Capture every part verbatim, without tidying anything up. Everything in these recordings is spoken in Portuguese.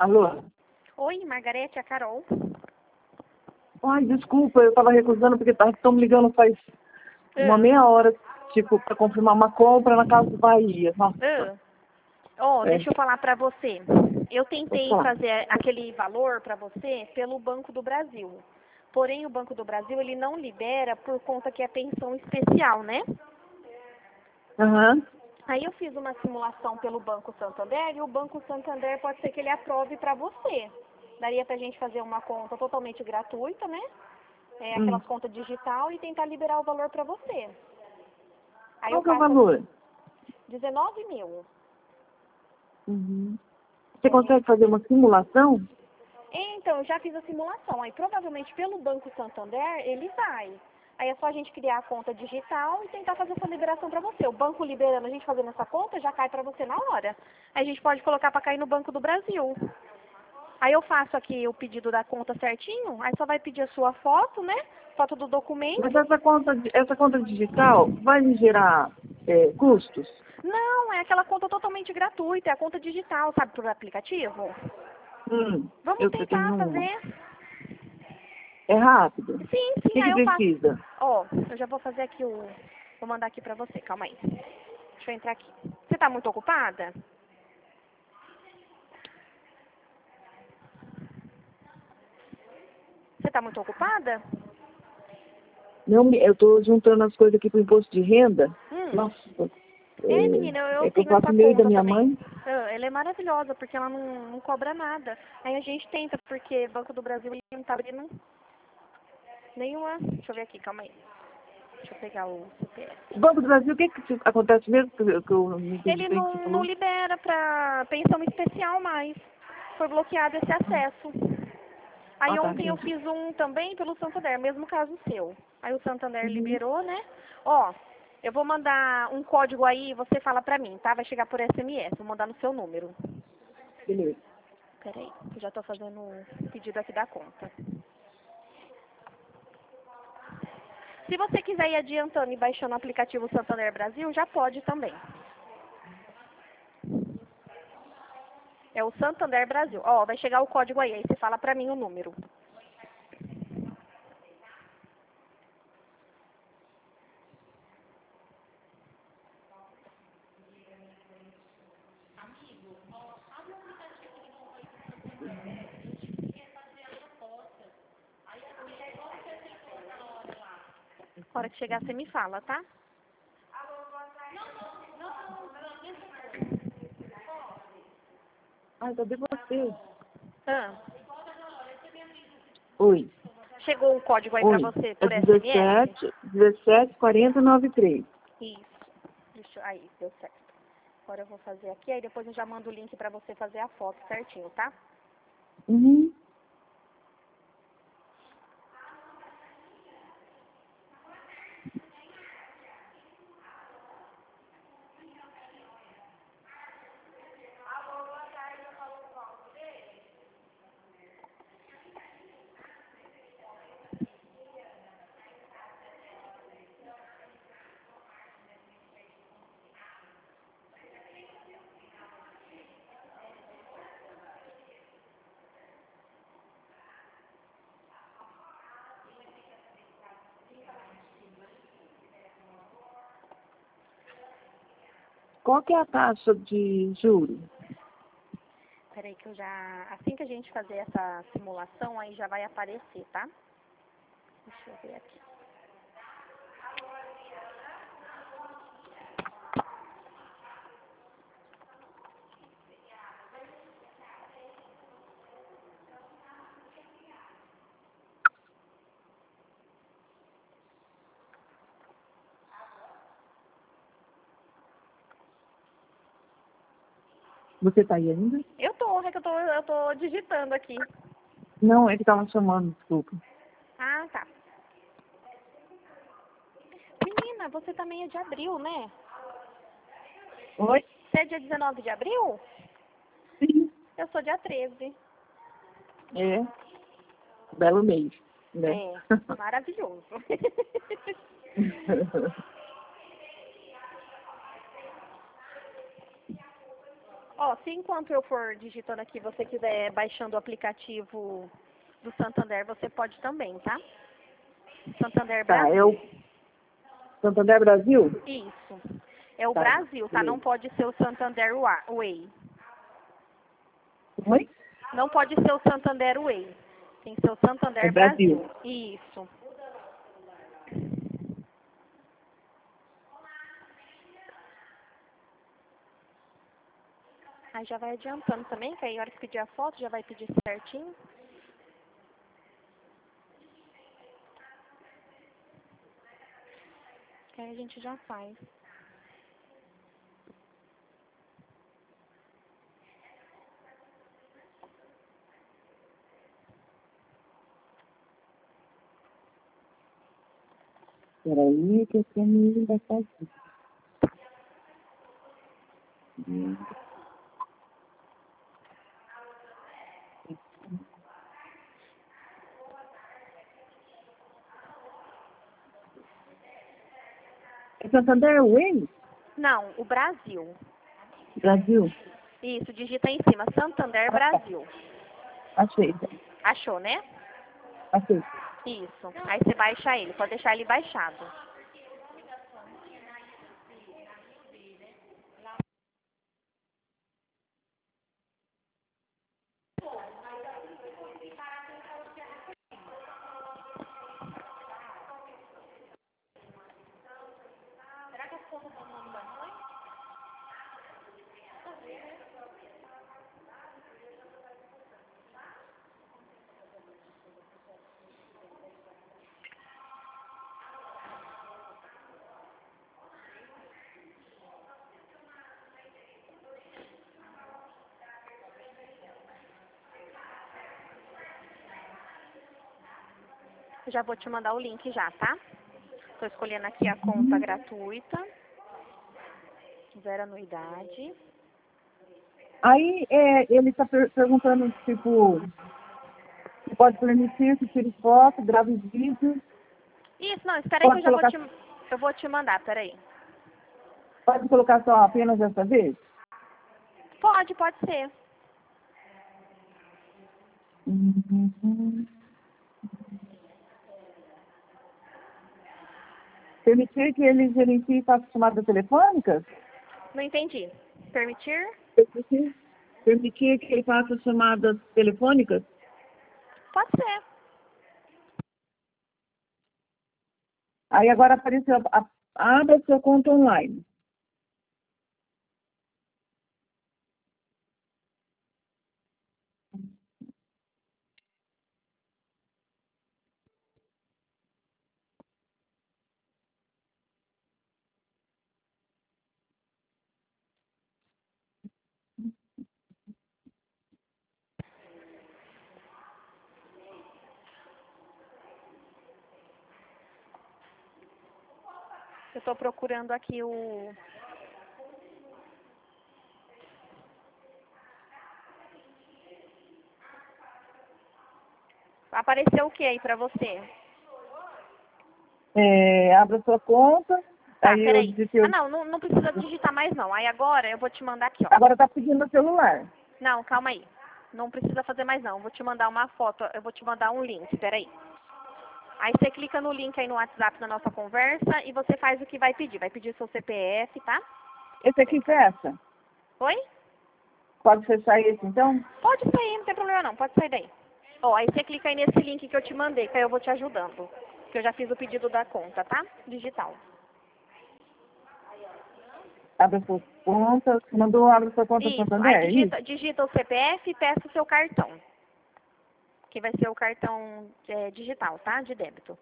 Alô? Oi, Margarete, é a Carol. Ai, desculpa, eu tava recusando porque estão me ligando faz uma Ah. meia hora, tipo, pra confirmar uma compra na Casa Bahia. Nossa. Ah. Ó, É. deixa eu falar pra você. Eu Pode tentei falar. fazer aquele valor pra você pelo Banco do Brasil. Porém, o Banco do Brasil, ele não libera por conta que é pensão especial, né? Aham. Aí eu fiz uma simulação pelo Banco Santander e o Banco Santander pode ser que ele aprove pra você. Daria pra gente fazer uma conta totalmente gratuita, né? É, Hum. aquelas contas digital e tentar liberar o valor pra você. Aí Qual eu que é o faço valor? dezenove mil. Uhum. Você É. consegue fazer uma simulação? Então, eu já fiz a simulação. Aí, provavelmente, pelo Banco Santander, ele vai. Aí é só a gente criar a conta digital e tentar fazer essa liberação para você. O banco liberando, a gente fazendo essa conta, já cai para você na hora. Aí a gente pode colocar para cair no Banco do Brasil. Aí eu faço aqui o pedido da conta certinho, aí só vai pedir a sua foto, né? Foto do documento. Mas essa conta, essa conta digital vai me gerar é, custos? Não, é aquela conta totalmente gratuita, é a conta digital, sabe, por aplicativo. Hum. Vamos Eu eu tentar tenho uma. fazer. É rápido? Sim, O sim, que, aí que eu faço. precisa? Ó, eu já vou fazer aqui o... Vou mandar aqui pra você, calma aí. Deixa eu entrar aqui. Você tá muito ocupada? Você tá muito ocupada? Não, me- eu tô juntando as coisas aqui pro imposto de renda. Hum. Nossa. É, menina, eu, É, eu é que eu tenho faço essa meio da conta minha também. mãe. Ah, ela é maravilhosa, porque ela não, não cobra nada. Aí a gente tenta, porque Banco do Brasil ele não tá abrindo nenhuma... Deixa eu ver aqui, calma aí. Deixa eu pegar o C P F. O Banco do Brasil, o que, que acontece mesmo que eu, que eu não entendi Ele bem o que você não, não falou? libera pra pensão especial mais. Foi bloqueado esse acesso. Aí Ah, tá, ontem eu entendi. fiz um também pelo Santander, mesmo caso seu. Aí o Santander Uhum. liberou, né? Ó, eu vou mandar um código aí e você fala pra mim, tá? Vai chegar por S M S, vou mandar no seu número. Beleza. Peraí, eu já tô fazendo o pedido aqui da conta. Se você quiser ir adiantando e baixando o aplicativo Santander Brasil, já pode também. É o Santander Brasil. Ó, vai chegar o código aí, aí você fala pra mim o número. Na hora que chegar, você me fala, tá? Ah, cadê você? Ah, Oi. chegou o código aí pra Oi. você É por S M S? dezessete, dezessete, quarenta, noventa e três. Isso. Deixa, eu- aí, deu certo. Agora eu vou fazer aqui, aí depois eu já mando o link pra você fazer a foto certinho, tá? Uhum. Qual que é a taxa de juros? Peraí que eu já... Assim que a gente fazer essa simulação, aí já vai aparecer, tá? Deixa eu ver aqui. Você tá aí ainda? Eu tô, é que eu tô, eu tô digitando aqui. Não, é que tava chamando, desculpa. Ah, tá. Menina, você também é de abril, né? Oi? Você é dia dezenove de abril? Sim. Eu sou dia treze. É. Belo mês, né? É, maravilhoso. Ó, se enquanto eu for digitando aqui, você quiser baixando o aplicativo do Santander, você pode também, tá? Santander Tá, Brasil. eu... Santander Brasil? Isso. É o Tá, Brasil, tá? Não beleza. pode ser o Santander Wa- Way. Oi? Não pode ser o Santander Way. Tem que ser o Santander É Brasil. Brasil. Isso. Aí já vai adiantando também, que aí a hora que pedir a foto já vai pedir certinho. Que aí a gente já faz. Peraí, que eu tenho vai fazer. É Santander Way? Não, o Brasil. Brasil? Isso, digita aí em cima, Santander Ah, tá. Brasil. Achei, tá. Achou, né? Achei. Isso. Aí você baixa ele, pode deixar ele baixado. Eu já vou te mandar o link já, tá? Tô escolhendo aqui a conta gratuita. Zero anuidade. Aí é, ele está per perguntando, tipo, se pode permitir que tire foto, grave vídeo, Isso, não, espera aí que eu pode já vou colocar, te... Eu vou te mandar, peraí. pode colocar só apenas dessa vez? Pode, pode ser. Uhum. Permitir que ele gerencie e faça chamadas telefônicas? Não entendi. Permitir? Permitir, permitir que ele faça chamadas telefônicas? Pode ser. Aí agora apareceu, a, abra sua conta online. Eu tô procurando aqui o... Apareceu o que aí pra você? É, abra sua conta, Tá, aí eu peraí. digitei, Ah, o- não, não, não precisa digitar mais não. Aí agora eu vou te mandar aqui, ó. agora está pedindo o celular. Não, calma aí. Não precisa fazer mais não. Eu vou te mandar uma foto, eu vou te mandar um link, peraí. Aí você clica no link aí no WhatsApp da nossa conversa e você faz o que vai pedir. Vai pedir seu C P F, tá? Esse aqui fecha? Oi? Pode fechar esse então? Pode sair, não tem problema não. Pode sair daí. Ó, aí você clica aí nesse link que eu te mandei, que aí eu vou te ajudando. Que eu já fiz o pedido da conta, tá? Digital. Abra sua conta, mandou abra sua conta Isso. Aí Santander, é isso? digita, digita o C P F e peça o seu cartão. Que vai ser o cartão é, digital, tá? De débito.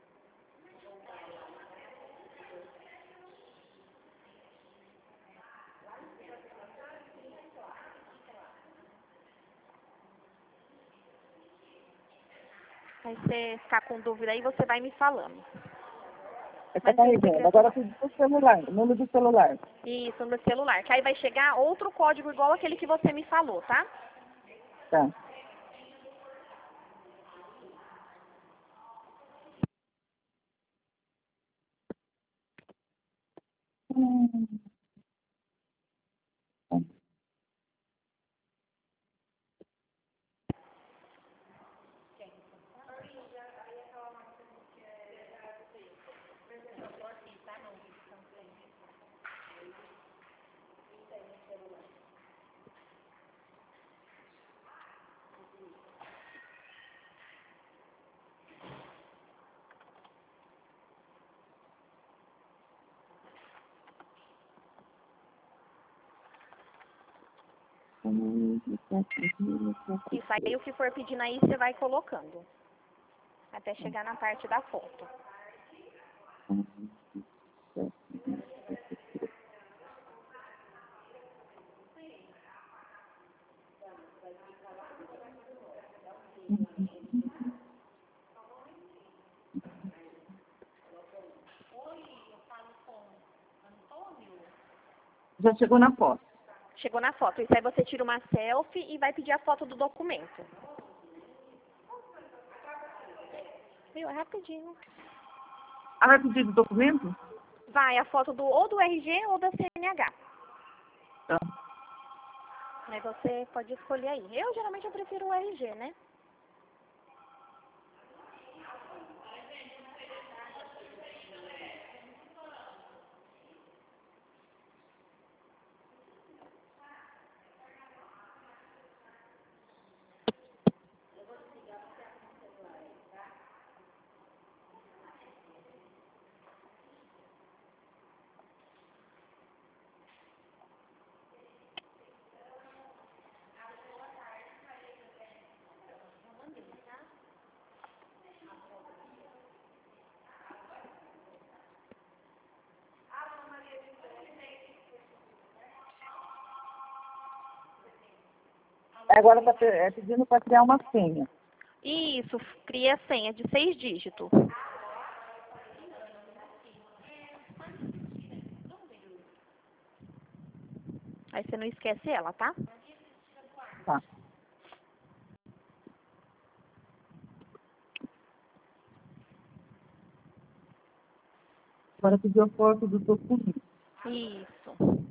Aí você ficar com dúvida aí, você vai me falando. Está Mas não tem carregando. segredo Agora não. pediu o celular, o número do celular. Isso, no celular. Que aí vai chegar outro código igual aquele que você me falou, tá? Tá. Hum. Isso aí, o que for pedindo aí, você vai colocando. Até chegar na parte da foto. Já chegou na foto. Chegou na foto. Isso aí você tira uma selfie e vai pedir a foto do documento. Viu? É rapidinho. Ah, vai pedir do documento? Vai, a foto do, ou do R G ou da C N H. Tá. Aí você pode escolher aí. Eu, geralmente, eu prefiro o R G, né? Agora está pedindo para criar uma senha. Isso, cria a senha de seis dígitos. Aí você não esquece ela, tá? Tá. Agora pediu a foto do documento. Isso.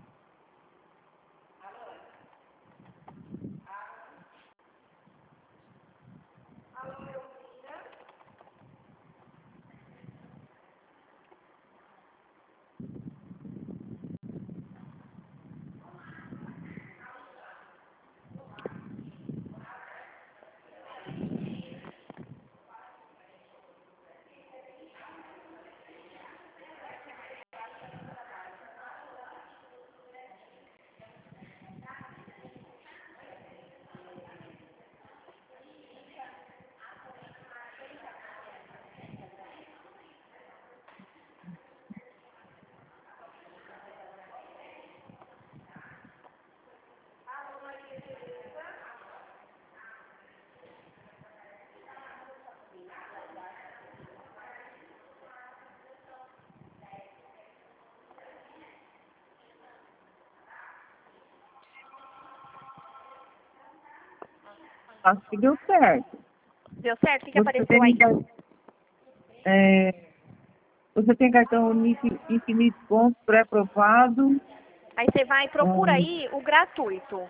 Acho que deu certo. Deu certo? O que, que Você apareceu aí? tem, é, você tem cartão Infi- Infinito Pontos pré-aprovado. Aí você vai e procura Hum, aí o gratuito.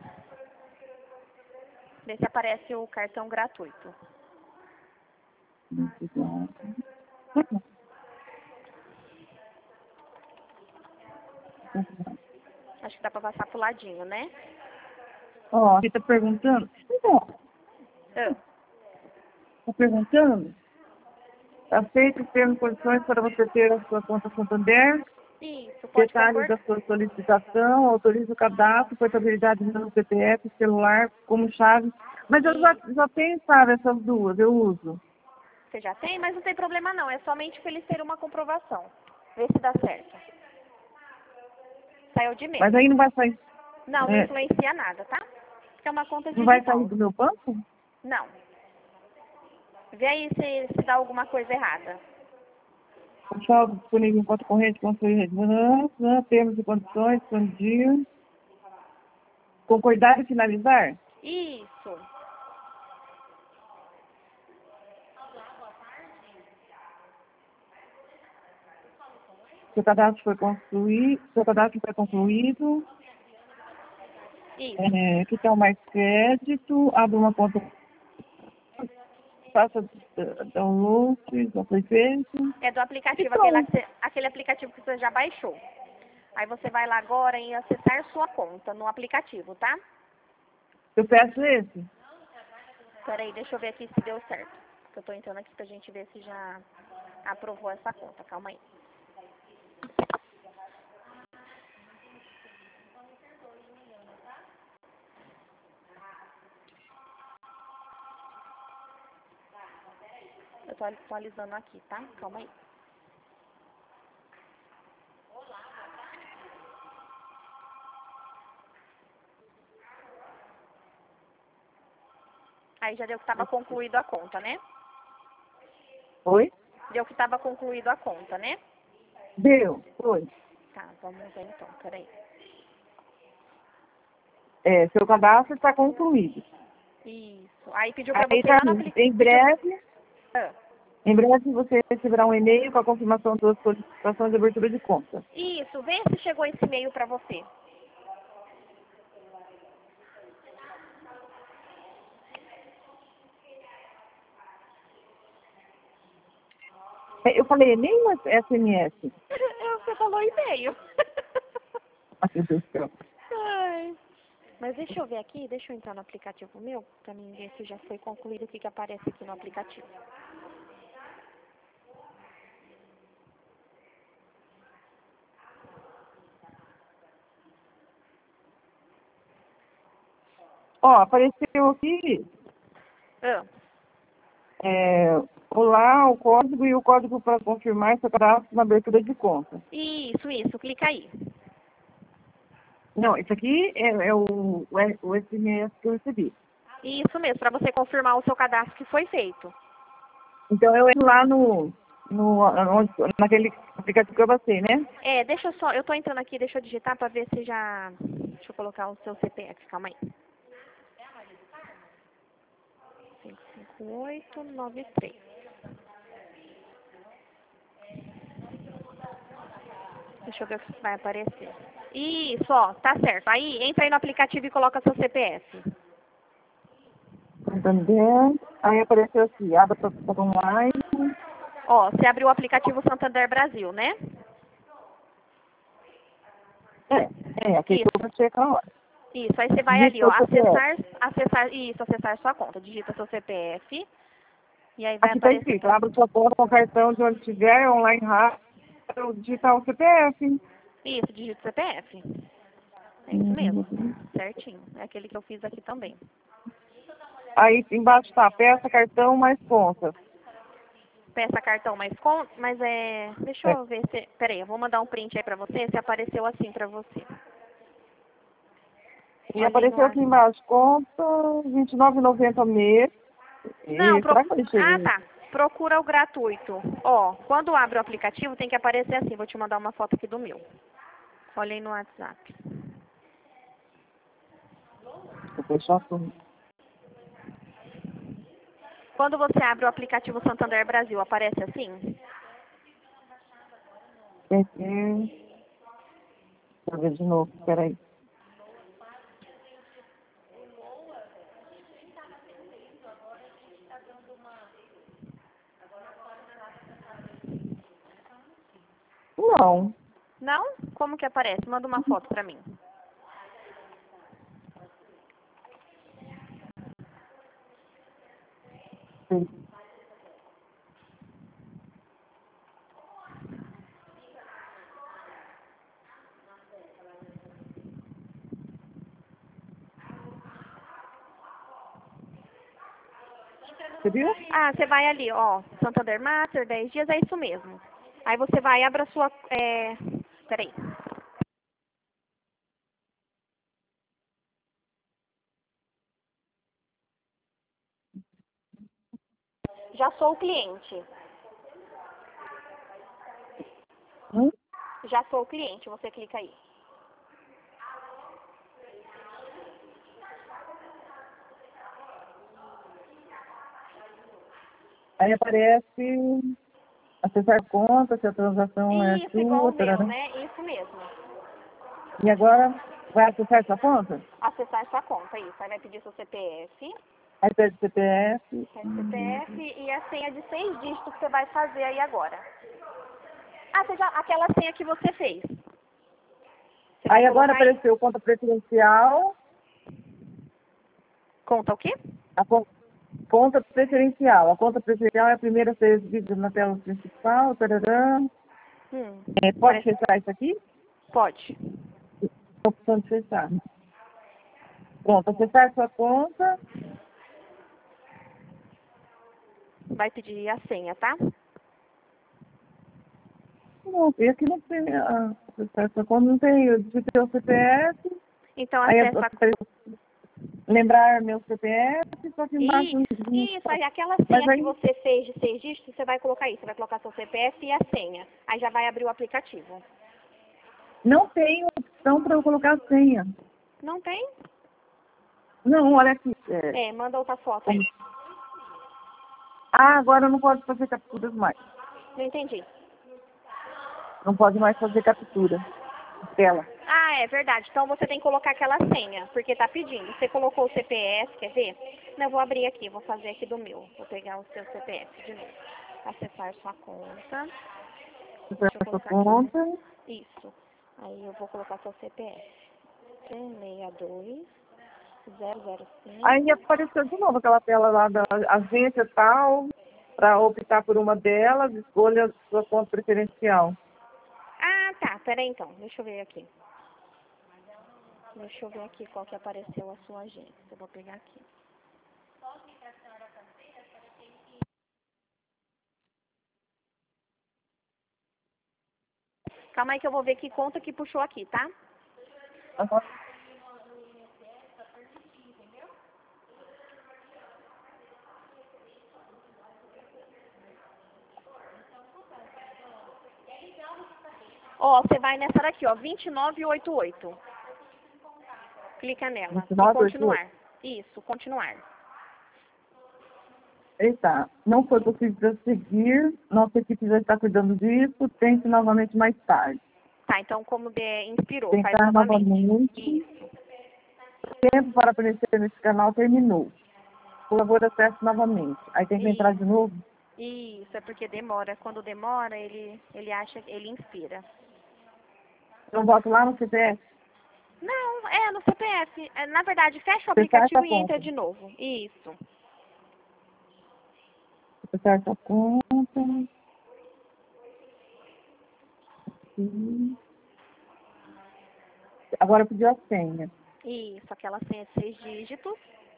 Vê se aparece o cartão gratuito. Acho que dá pra passar pro ladinho, né? Ó, você está perguntando? Não, Ah, está perguntando? Aceita os termos e condições para você ter a sua conta Santander. isso, pode Detalhes da concordar. sua solicitação, autoriza o cadastro, portabilidade no C P F, celular, como chave. Mas eu já, já tenho, sabe, essas duas, eu uso. Você já tem, mas não tem problema não. É somente pra eles terem uma comprovação. Vê se dá certo. Saiu de Mas menos. aí não vai sair, Não, não é, influencia nada, tá? Porque é uma conta não vai sair digital. do meu banco? Não. Vê aí se, se dá alguma coisa errada. O saldo disponível em conta corrente, construir rede, né, termos e condições, expandir, concordar e finalizar. Isso. Seu cadastro foi construído, seu cadastro foi concluído, Isso. é, que tal mais crédito, abre uma conta, faça eh, download, já foi feito. É do E aplicativo, aquele, lá que pronto. você- aquele aplicativo que você já baixou. Aí você vai lá agora em acessar sua conta no aplicativo, tá? Eu peço esse. Peraí, deixa eu ver aqui se deu certo. Eu tô entrando aqui pra gente ver se já aprovou essa conta. Calma aí. tô atualizando aqui, tá? Calma aí. Aí já deu que estava concluído a conta, né? Oi? Deu que estava concluído a conta, né? Deu, foi. Tá, vamos ver então, peraí. É, seu cadastro está concluído. Isso. Aí pediu pra Aí você ir tá, lá no aplicativo. em breve, Ah. em breve você receberá um e-mail com a confirmação da solicitação de abertura de conta. Isso, vê se chegou esse e-mail pra você. É, Eu falei e-mail ou S M S? Você falou e-mail. Ai, meu Deus do céu. Ai. Mas deixa eu ver aqui, deixa eu entrar no aplicativo meu, pra mim ver se já foi concluído o que, que aparece aqui no aplicativo. Ó, apareceu aqui, Ah. é, olá, o código e o código para confirmar seu cadastro na abertura de conta. Isso, isso, clica aí. Não, isso aqui é, é o, o, o S M S que eu recebi. Isso mesmo, pra você confirmar o seu cadastro que foi feito. Então eu entro lá no, no onde, naquele aplicativo que eu passei, né? É, deixa eu só, eu tô entrando aqui, deixa eu digitar pra ver se já... Deixa eu colocar o seu C P F, calma aí. cinco cinco oito nove três. Deixa eu ver o que vai aparecer. Isso, ó, tá certo. Aí, entra aí no aplicativo e coloca seu C P F. Santander, aí apareceu assim, abra para online. Ó, você abriu o aplicativo Santander Brasil, né? É, é, aquele que Isso, eu passei aquela hora. isso. Aí você vai ali, Digita ó, o C P F. acessar, acessar, isso, acessar sua conta. Digita seu C P F. E aí vai Aqui está aparecer. escrito, abra sua conta com cartão de onde estiver, online rápido, digitar o C P F. Isso, digita o C P F. É isso mesmo. Certinho. É aquele que eu fiz aqui também. Aí embaixo está, peça cartão mais conta. Peça cartão mais com, mas é, deixa É. eu ver se, peraí, eu vou mandar um print aí pra você, se apareceu assim pra você. E Olha aí no apareceu ar. aqui embaixo, conta vinte e nove reais e noventa centavos mês. Não, E pro... será que eu deixei? ah tá, procura o gratuito. Ó, quando abre o aplicativo tem que aparecer assim, vou te mandar uma foto aqui do meu. Olha aí no WhatsApp. Vou fechar tudo. Quando você abre o aplicativo Santander Brasil, aparece assim? Aqui. Deixa eu ver de novo, peraí. Não. Não? Como que aparece? Manda uma foto pra mim. Você viu? Ah, você vai ali, ó, Santander Master, dez dias, é isso mesmo. Aí você vai e abre a sua, é... peraí. Já sou o cliente. Hum? Já sou o cliente, você clica aí. Aí aparece acessar conta, se a transação é Isso, igual sua, o meu, tarará. né? Isso mesmo. E agora vai acessar sua conta? Acessar sua conta, isso. Aí vai pedir seu C P F, Aí pede C P F. pede C P F e a senha de seis dígitos que você vai fazer aí agora. Ah, você já, aquela senha que você fez. Você vai Aí agora colocar aí. apareceu conta preferencial, Conta o quê? a con- conta preferencial. A conta preferencial é a primeira a ser exibida na tela principal, tarará. Hum, É, pode parece... fechar isso aqui? Pode. Opção de fechar. Pronto, acessar sua conta. vai pedir a senha, tá? Não, e aqui não tem a essa conta, não tem, eu digitei o C P F, Então aí acessa eu, lembrar meu C P F, só que embaixo isso, não isso, está. aí aquela Mas senha que aí você fez de seis dígitos, você vai colocar isso, você vai colocar seu C P F e a senha. Aí já vai abrir o aplicativo. não tem opção para eu colocar a senha. Não tem? Não, olha aqui. É, É, manda outra foto aí. ah, agora eu não posso fazer capturas mais. Não entendi. Não pode mais fazer captura de tela. Ah, é verdade. Então você tem que colocar aquela senha, porque tá pedindo. Você colocou o C P F, quer ver? Não, eu vou abrir aqui, vou fazer aqui do meu. Vou pegar o seu C P F de novo. Acessar sua conta. Você Deixa eu sua colocar aqui, né? conta. Isso. Aí eu vou colocar seu C P F. seis seis dois zero zero Aí cinco. apareceu de novo aquela tela lá da agência tal, para optar por uma delas, escolha sua conta preferencial. Ah, tá. Pera aí então. Deixa eu ver aqui. Deixa eu ver aqui qual que apareceu a sua agência. Eu vou pegar aqui. Calma aí que eu vou ver que conta que puxou aqui, tá? Aham. Ó, você vai nessa daqui, ó, vinte e nove oitenta e oito. Clica nela. vinte e E nove, oitenta e oito. continuar. Isso, continuar. Eita, não foi possível prosseguir, nossa equipe já está cuidando disso, tente novamente mais tarde. Tá, então como de, inspirou, faz Tentar novamente. novamente. Isso. O tempo para aparecer nesse canal terminou. Por favor, acesse novamente. Aí tem que entrar de Isso. novo. Isso, é porque demora. Quando demora, ele, ele acha, ele inspira. Eu boto lá no C P F, Não, é no C P F. É, na verdade, fecha o fechar essa aplicativo e entra conta. de novo. Isso. Fechar essa conta. Aqui. Agora pediu a senha. Isso, aquela senha de seis dígitos.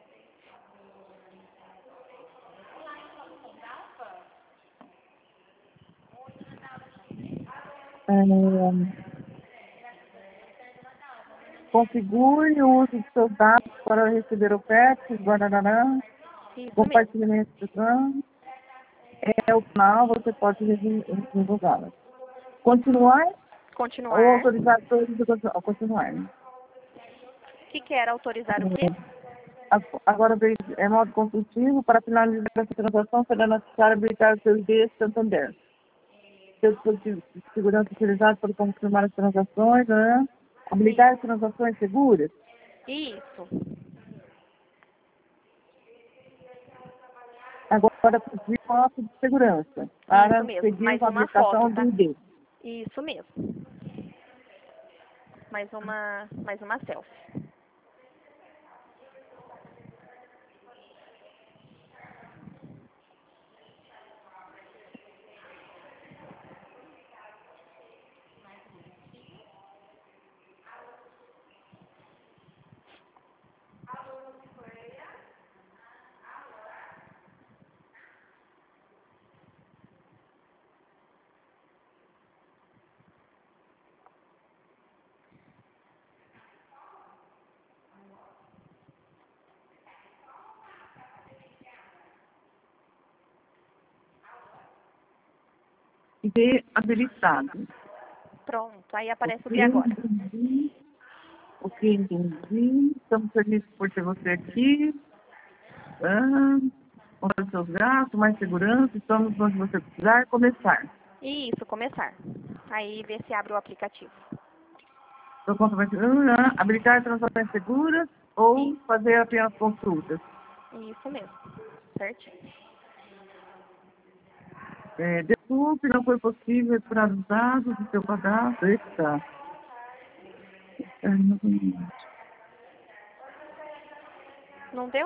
É, configure o uso de seus dados para receber ofertas, guardará, Isso mesmo. compartilhamento do plano. É opcional, você pode divulgá-la. Continuar ou Continuar. autorizar todos a continuar. continuar. né? O que, que era autorizar o quê? A- Agora, veio- é modo consultivo. Para finalizar essa transação, será necessário habilitar o seu I D Santander. Seu dispositivo de segurança utilizado para confirmar as transações, né? Isso. Habilitar as transações seguras. Isso. Agora, pedir foto de segurança Isso para mesmo. seguir Mais com a uma foto, habilitação do tá? I D. Isso mesmo. Mais uma, mais uma selfie. I D habilitado. Pronto. Aí aparece o que Ok, agora? entendi. Ok, entendi. Estamos felizes por ter você aqui. Ah, contar os seus gastos, mais segurança. Estamos onde você precisar. Começar. Isso, começar. Aí vê se abre o aplicativo. Sua conta vai ser ah, habilitar transações seguras ou Isso, fazer apenas consultas. isso mesmo. Certinho. É, desculpe, não foi possível recuperar os dados do seu cadastro. Eita. É, novamente. Não deu?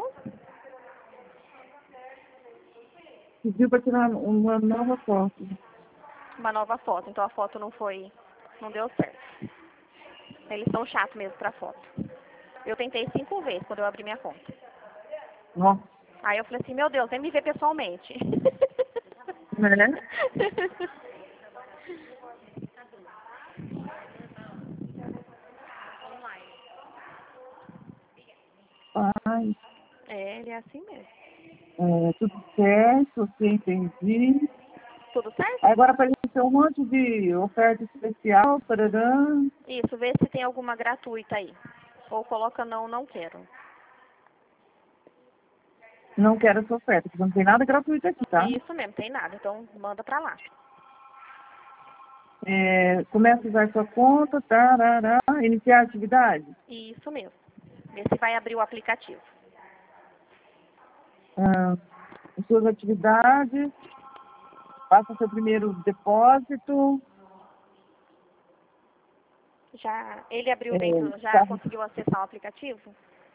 Pediu para tirar uma nova foto. Uma nova foto. Então a foto não foi, não deu certo. Eles são chatos mesmo pra foto. Eu tentei cinco vezes quando eu abri minha conta. Nossa. Aí eu falei assim, meu Deus, vem me ver pessoalmente. Né? Ai, É, ele é assim mesmo. é, tudo certo, ok, entendi. Tudo certo? Agora apareceu um monte de oferta especial, tararã. Isso, vê se tem alguma gratuita aí. Ou coloca não, não quero. Não quero essa oferta, porque não tem nada gratuito aqui, tá? Isso mesmo, tem nada. Então manda pra lá. É, começa a usar sua conta, tarará, iniciar a atividade. Isso mesmo. Vê se vai abrir o aplicativo. Ah, as suas atividades, faça seu primeiro depósito. Já, ele abriu É, dentro, já tá, conseguiu acessar o aplicativo?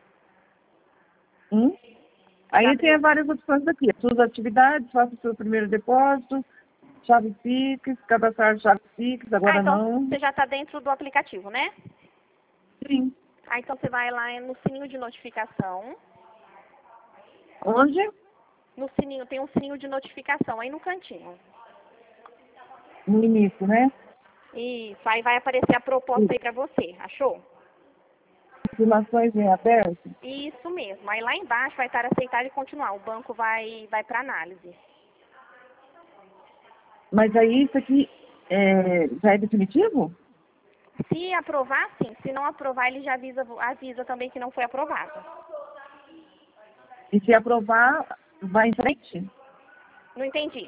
hum? Já Aí tem abriu? várias opções aqui. As suas atividades, faça seu primeiro depósito, chave Pix, cadastrar chave Pix, Ah, agora então não. você já está dentro do aplicativo, né? Sim. Ah, então você vai lá no sininho de notificação. Onde? No sininho, tem um sininho de notificação aí no cantinho. No início, né? Isso, aí vai aparecer a proposta aí pra você, achou? Informações em aberto. Isso mesmo. Aí lá embaixo vai estar aceitar e continuar. O banco vai, vai para análise. Mas aí isso aqui é, já é definitivo? Se aprovar, sim. Se não aprovar, ele já avisa, avisa também que não foi aprovado. E se aprovar, vai em frente? Não entendi.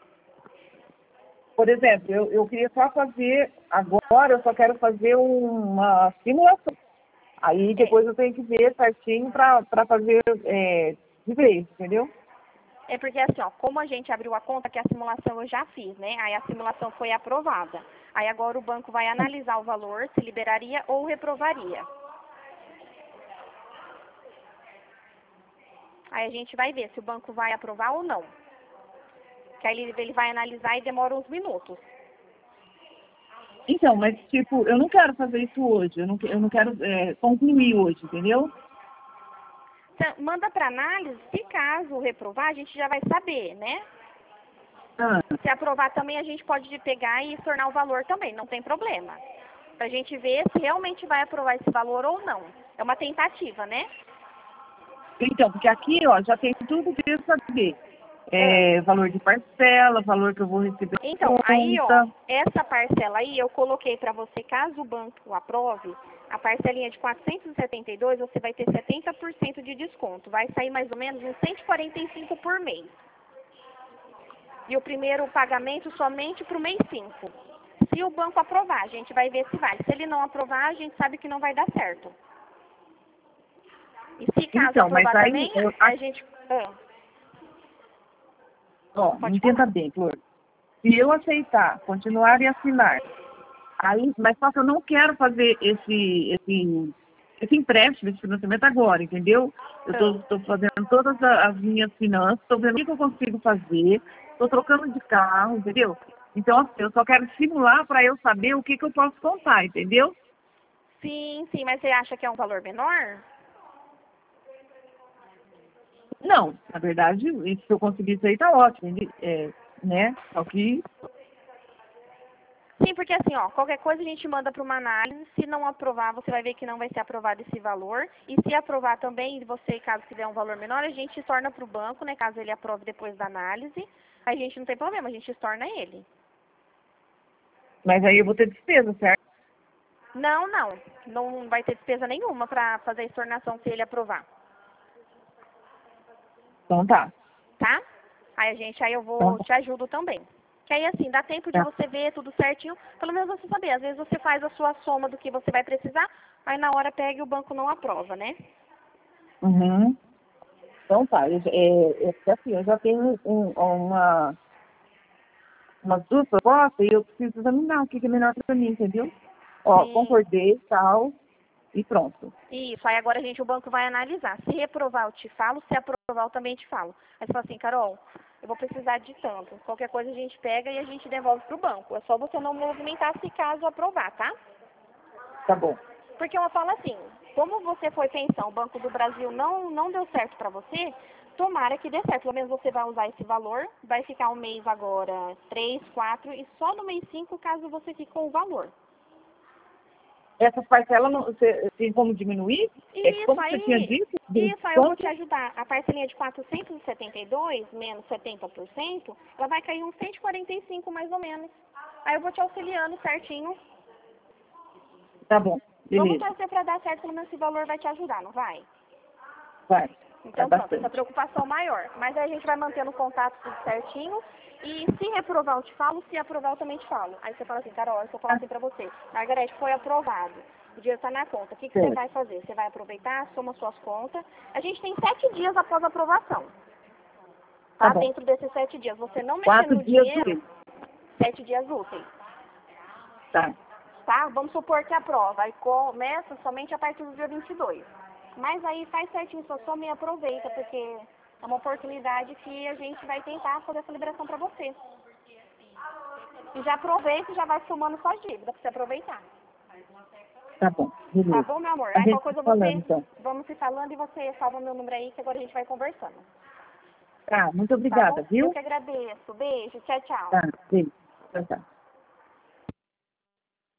Por exemplo, eu, eu queria só fazer, agora eu só quero fazer uma simulação. Aí É, depois eu tenho que ver certinho para fazer é, de vez, entendeu? é porque assim, ó, como a gente abriu a conta, que a simulação eu já fiz, né? Aí a simulação foi aprovada. Aí agora o banco vai analisar o valor, se liberaria ou reprovaria. Aí a gente vai ver se o banco vai aprovar ou não. Que aí ele, ele vai analisar e demora uns minutos. Então, mas tipo, eu não quero fazer isso hoje, eu não, que- eu não quero é, concluir hoje, entendeu? Então, manda para análise, se caso reprovar, a gente já vai saber, né? Ah, Se aprovar também, a gente pode pegar e tornar o valor também, não tem problema. Pra gente ver se realmente vai aprovar esse valor ou não. É uma tentativa, né? então, porque aqui, ó, já tem tudo que eu saber. Ah. É, valor de parcela, valor que eu vou receber Então, na aí, ó, conta. essa parcela aí eu coloquei para você, caso o banco aprove, a parcelinha de quatrocentos e setenta e dois, você vai ter setenta por cento de desconto. Vai sair mais ou menos uns cento e quarenta e cinco por mês. E o primeiro pagamento somente para o mês cinco. Se o banco aprovar, a gente vai ver se vai. Se ele não aprovar, a gente sabe que não vai dar certo. E se caso Então, mas aprovar aí, também, eu, a gente... Ah, ó, pode entenda falar. bem, Flor. Se eu aceitar, continuar e assinar, aí, mas só que eu não quero fazer esse, esse, esse empréstimo, esse financiamento agora, entendeu? Eu Ah, estou fazendo todas a- as minhas finanças, estou vendo o que que eu consigo fazer, estou trocando de carro, entendeu? Então, assim, eu só quero simular para eu saber o que, que eu posso contar, entendeu? sim, sim, mas você acha que é um valor menor? Não, na verdade, se eu conseguir isso aí, tá ótimo, ente- é, né? Só que, Sim, porque assim, ó, qualquer coisa a gente manda para uma análise. Se não aprovar, você vai ver que não vai ser aprovado esse valor. E se aprovar também, você, caso quiser um valor menor, a gente torna para o banco, né? Caso ele aprove depois da análise. A gente não tem problema, a gente torna ele. mas aí eu vou ter despesa, certo? Não, não. Não vai ter despesa nenhuma para fazer a estornação se ele aprovar. Então tá. Tá? Aí a gente, aí eu Então vou, te ajudo também. Que aí assim, dá tempo de tá. você ver tudo certinho, pelo menos você saber. Às vezes você faz a sua soma do que você vai precisar, aí na hora pega e o banco não aprova, né? Uhum. Então tá, eu, é, é, assim, eu já tenho um, uma, umas duas propostas e eu preciso examinar o que que é melhor para mim, entendeu? Ó, Sim. concordei, tal, e pronto. Isso, aí agora a gente, o banco vai analisar. Se reprovar, eu te falo, se aprovar, eu também te falo. Aí você fala assim, Carol, eu vou precisar de tanto. Qualquer coisa a gente pega e a gente devolve pro banco. É só você não movimentar se caso aprovar, tá? Tá bom. Porque eu falo assim, como você foi pensão, o Banco do Brasil não, não deu certo para você, Tomara que dê certo. Pelo menos você vai usar esse valor. Vai ficar um mês agora três, quatro e só no mês cinco caso você fique com o valor. Essas parcelas não, você, tem como diminuir? É Isso como você tinha aí. dito? Isso aí eu vou Quanto? te ajudar. A parcelinha de quatrocentos e setenta e dois menos setenta por cento, ela vai cair uns cento e quarenta e cinco mais ou menos. Aí eu vou te auxiliando certinho. Tá bom, Vamos beleza. torcer para dar certo, pelo menos esse valor vai te ajudar, não vai? Vai. Então É pronto, bastante. essa preocupação maior. Mas aí a gente vai mantendo o contato tudo certinho. E se reprovar eu te falo, se aprovar eu também te falo. Aí você fala assim, Carol, eu vou falar assim pra você. Margarete, foi aprovado. O dinheiro tá na conta. O que, que você Certo. vai fazer? Você vai aproveitar, soma suas contas. A gente tem sete dias após a aprovação. Tá? Tá bom. Dentro desses sete dias. Você não mexendo Quatro no dias dinheiro, úteis. sete dias úteis. Tá. Tá? Vamos supor que aprova. Aí começa somente a partir do dia vinte e dois. Mas aí faz certinho sua soma e aproveita, porque é uma oportunidade que a gente vai tentar fazer essa liberação para você. E já aproveita e já vai somando suas dívidas para você aproveitar. Tá bom, Tá beleza. bom, meu amor? A Aí gente qualquer coisa tá falando, você, então. vamos se falando e você salva meu número aí que agora a gente vai conversando. Tá, muito Tá obrigada, bom? Eu viu? que agradeço. Beijo, tchau, tchau. Tá, beijo. Tchau, tchau.